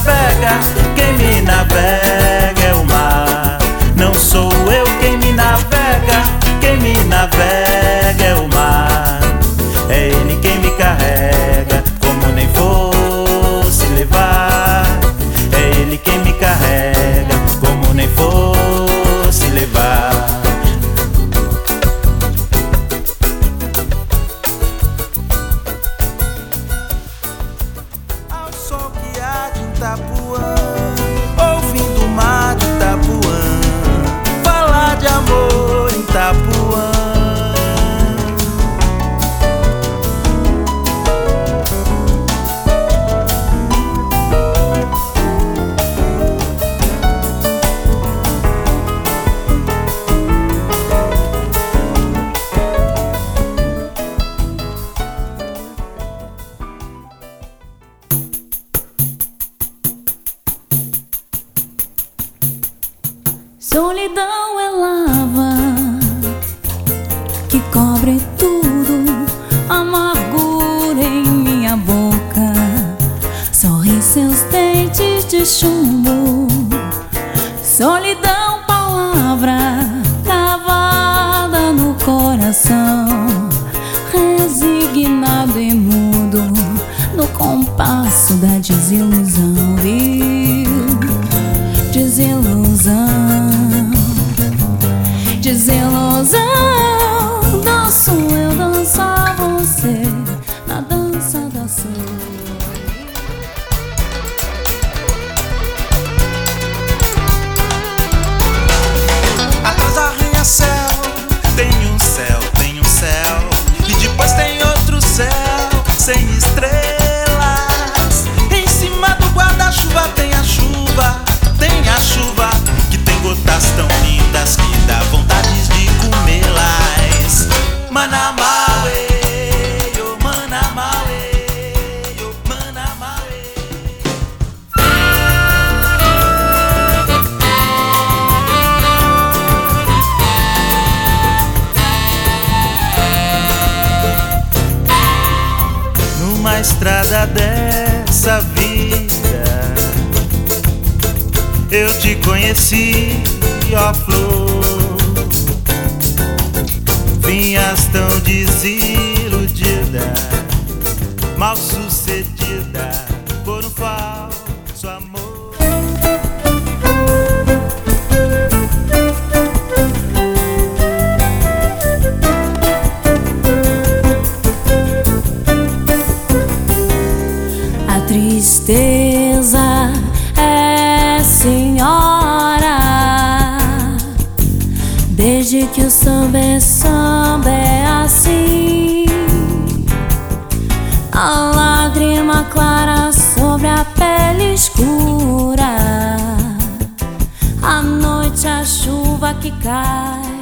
navega, quem me navega é o mar. Não sou eu quem me navega, quem me navega é o mar. É ele quem me carrega, como nem fosse levar. É ele quem me carrega, como nem fosse levar. Ao sol que há de Itapuã, ouvindo o mar de Itapuã, falar de amor em Itapuã. Solidão é lava que cobre tudo, amargura em minha boca, sorri seus dentes de chumbo. Solidão, palavra cravada no coração, resignado e mudo no compasso da desilusão, viu? Desilusão, desilusão. Danço eu, dança você, na dança da solidão. Atrás arranha-céu, tem um céu, tem um céu, e depois tem outro céu, sem estrelas. Em cima do guarda-chuva tem a chuva, tem a chuva, que tem gotas tão lindas que dá vontade de comê-las. Manamauê, oh Manamauê, oh Manamauê. Numa estrada dessa vida eu te conheci, ó flor. Vinhas tão desiludida, mal sucedida por um falso amor. A tristeza é senhora, desde que o samba é assim. A lágrima clara sobre a pele escura, à noite a chuva que cai